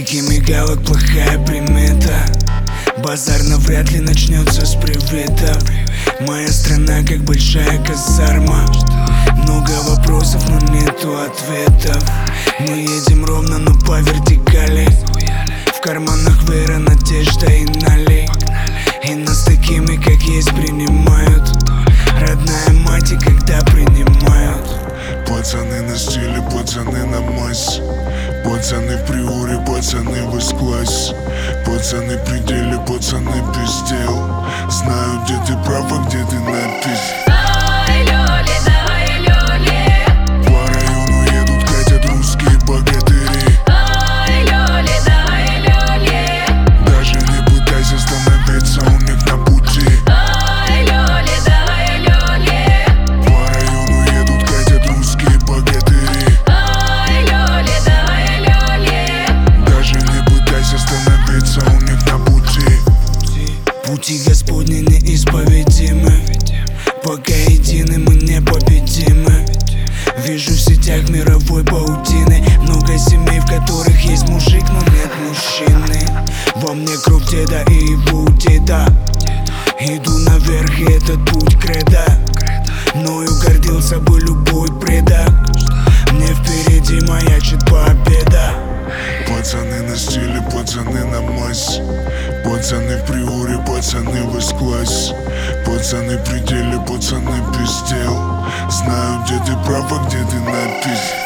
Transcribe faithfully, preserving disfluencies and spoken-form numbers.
стыке мигалок плохая примета. Базар навряд ли начнется с привета. Моя страна как большая казарма. Много вопросов, но нету ответов. Мы едем ровно, но по вертикали. В карманах вера, надежда и налей. И нас такими, как есть, принимают. Родная мать, и когда принимают. Пацаны на стиле, пацаны на массе. Пацаны в приоре, пацаны в эс-классе. Пацаны в пределе, пацаны без дел. Знаю, где ты прав, а где ты напись. Ай, лёли, дай, лёли. По району едут, катят русские богатыри. Ай, лёли, дай, лёли. Даже не пытайся становиться у них на пути. Ай, лёли, дай, лёли. По району едут, катят русские богатыри. Ай, лёли, дай, лёли. Даже не пытайся становиться у них на пути. Пути Господни неисповедимы. Пока едины мы непобедимы. Вижу в сетях мировой паутины много семей, в которых есть мужик, но нет мужчины. Во мне кровь деда и его деда. Иду наверх, и этот путь кредо. Мною гордился бы любой предок. Мне впереди маячит победа. Пацаны на стиле, пацаны на массе. Пацаны в приоре, пацаны в эс-классе. Пацаны в пределе, пацаны без дел. Знаю, где ты прав, а где ты напись.